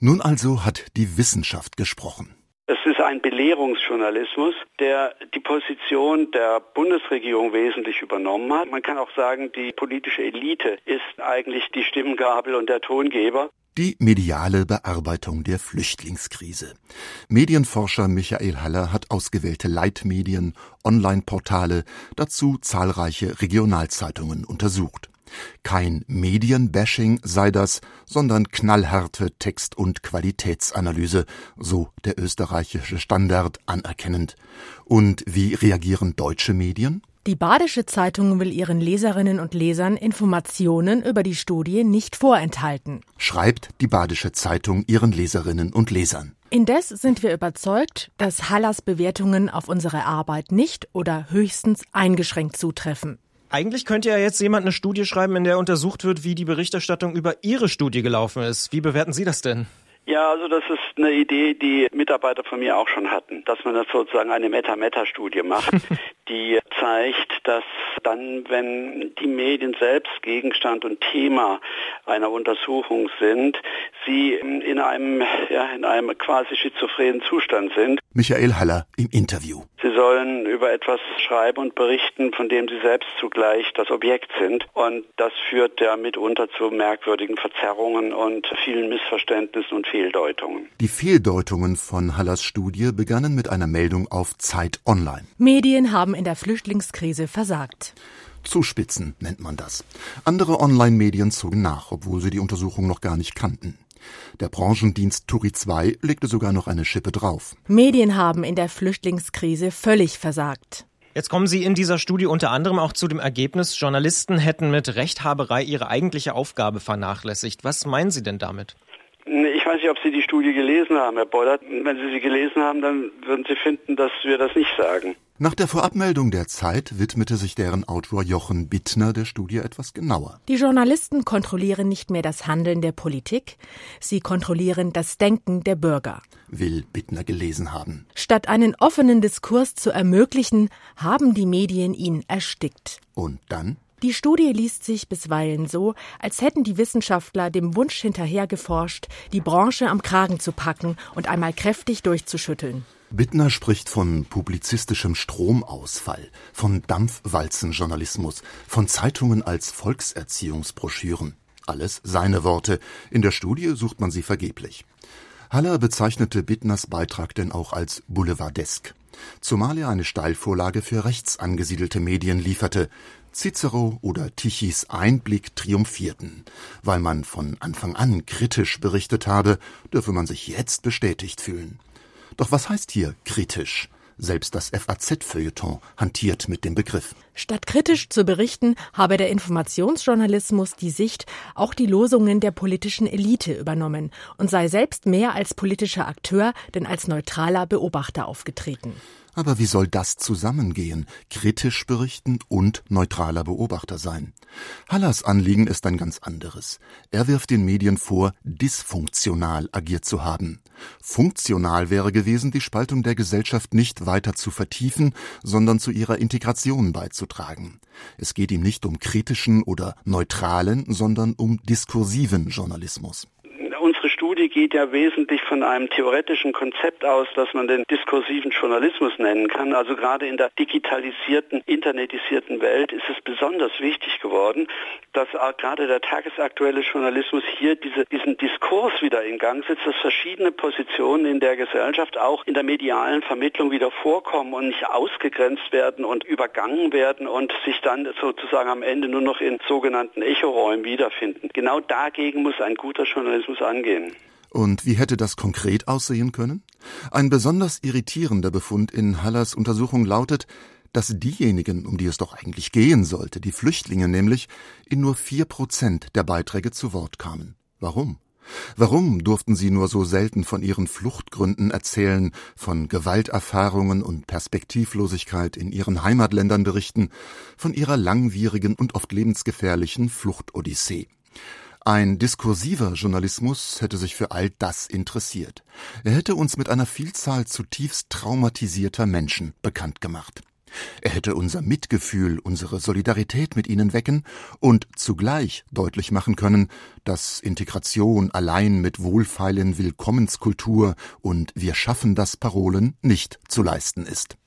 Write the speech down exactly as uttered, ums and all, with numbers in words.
Nun also hat die Wissenschaft gesprochen. Es ist ein Belehrungsjournalismus, der die Position der Bundesregierung wesentlich übernommen hat. Man kann auch sagen, die politische Elite ist eigentlich die Stimmgabel und der Tongeber. Die mediale Bearbeitung der Flüchtlingskrise. Medienforscher Michael Haller hat ausgewählte Leitmedien, Online-Portale, dazu zahlreiche Regionalzeitungen untersucht. Kein Medienbashing sei das, sondern knallharte Text- und Qualitätsanalyse, so der österreichische Standard anerkennend. Und wie reagieren deutsche Medien? Die Badische Zeitung will ihren Leserinnen und Lesern Informationen über die Studie nicht vorenthalten, schreibt die Badische Zeitung ihren Leserinnen und Lesern. Indes sind wir überzeugt, dass Hallers Bewertungen auf unsere Arbeit nicht oder höchstens eingeschränkt zutreffen. Eigentlich könnte ja jetzt jemand eine Studie schreiben, in der untersucht wird, wie die Berichterstattung über Ihre Studie gelaufen ist. Wie bewerten Sie das denn? Ja, also das ist eine Idee, die Mitarbeiter von mir auch schon hatten, dass man das sozusagen eine Meta-Meta-Studie macht, die zeigt, dass dann, wenn die Medien selbst Gegenstand und Thema einer Untersuchung sind, sie in einem, ja, in einem quasi schizophrenen Zustand sind. Michael Haller im Interview. Sie sollen über etwas schreiben und berichten, von dem sie selbst zugleich das Objekt sind. Und das führt ja mitunter zu merkwürdigen Verzerrungen und vielen Missverständnissen und Fehldeutungen. Die Fehldeutungen von Hallers Studie begannen mit einer Meldung auf Zeit Online. Medien haben in der Flüchtlingskrise versagt. Zuspitzen nennt man das. Andere Online-Medien zogen nach, obwohl sie die Untersuchung noch gar nicht kannten. Der Branchendienst Turi zwei legte sogar noch eine Schippe drauf. Medien haben in der Flüchtlingskrise völlig versagt. Jetzt kommen Sie in dieser Studie unter anderem auch zu dem Ergebnis, Journalisten hätten mit Rechthaberei ihre eigentliche Aufgabe vernachlässigt. Was meinen Sie denn damit? Ich weiß nicht, ob Sie die Studie gelesen haben, Herr Bollert. Wenn Sie sie gelesen haben, dann würden Sie finden, dass wir das nicht sagen. Nach der Vorabmeldung der Zeit widmete sich deren Autor Jochen Bittner der Studie etwas genauer. Die Journalisten kontrollieren nicht mehr das Handeln der Politik, sie kontrollieren das Denken der Bürger. Will Bittner gelesen haben. Statt einen offenen Diskurs zu ermöglichen, haben die Medien ihn erstickt. Und dann? Die Studie liest sich bisweilen so, als hätten die Wissenschaftler dem Wunsch hinterhergeforscht, die Branche am Kragen zu packen und einmal kräftig durchzuschütteln. Bittner spricht von publizistischem Stromausfall, von Dampfwalzenjournalismus, von Zeitungen als Volkserziehungsbroschüren. Alles seine Worte. In der Studie sucht man sie vergeblich. Haller bezeichnete Bittners Beitrag denn auch als boulevardesk, zumal er eine Steilvorlage für rechts angesiedelte Medien lieferte. Cicero oder Tichys Einblick triumphierten. Weil man von Anfang an kritisch berichtet habe, dürfe man sich jetzt bestätigt fühlen. Doch was heißt hier kritisch? Selbst das F A Z-Feuilleton hantiert mit dem Begriff. Statt kritisch zu berichten, habe der Informationsjournalismus die Sicht, auch die Losungen der politischen Elite übernommen und sei selbst mehr als politischer Akteur, denn als neutraler Beobachter aufgetreten. Aber wie soll das zusammengehen? Kritisch berichten und neutraler Beobachter sein. Hallers Anliegen ist ein ganz anderes. Er wirft den Medien vor, dysfunktional agiert zu haben. Funktional wäre gewesen, die Spaltung der Gesellschaft nicht weiter zu vertiefen, sondern zu ihrer Integration beizutragen. Es geht ihm nicht um kritischen oder neutralen, sondern um diskursiven Journalismus. Unsere Studie geht ja wesentlich von einem theoretischen Konzept aus, das man den diskursiven Journalismus nennen kann. Also gerade in der digitalisierten, internetisierten Welt ist es besonders wichtig geworden, dass gerade der tagesaktuelle Journalismus hier diese, diesen Diskurs wieder in Gang setzt, dass verschiedene Positionen in der Gesellschaft, auch in der medialen Vermittlung wieder vorkommen und nicht ausgegrenzt werden und übergangen werden und sich dann sozusagen am Ende nur noch in sogenannten Echoräumen wiederfinden. Genau dagegen muss ein guter Journalismus angehen. Und wie hätte das konkret aussehen können? Ein besonders irritierender Befund in Hallers Untersuchung lautet, dass diejenigen, um die es doch eigentlich gehen sollte, die Flüchtlinge nämlich, in nur vier Prozent der Beiträge zu Wort kamen. Warum? Warum durften sie nur so selten von ihren Fluchtgründen erzählen, von Gewalterfahrungen und Perspektivlosigkeit in ihren Heimatländern berichten, von ihrer langwierigen und oft lebensgefährlichen Fluchtodyssee? Ein diskursiver Journalismus hätte sich für all das interessiert. Er hätte uns mit einer Vielzahl zutiefst traumatisierter Menschen bekannt gemacht. Er hätte unser Mitgefühl, unsere Solidarität mit ihnen wecken und zugleich deutlich machen können, dass Integration allein mit wohlfeilen Willkommenskultur und Wir schaffen das Parolen nicht zu leisten ist.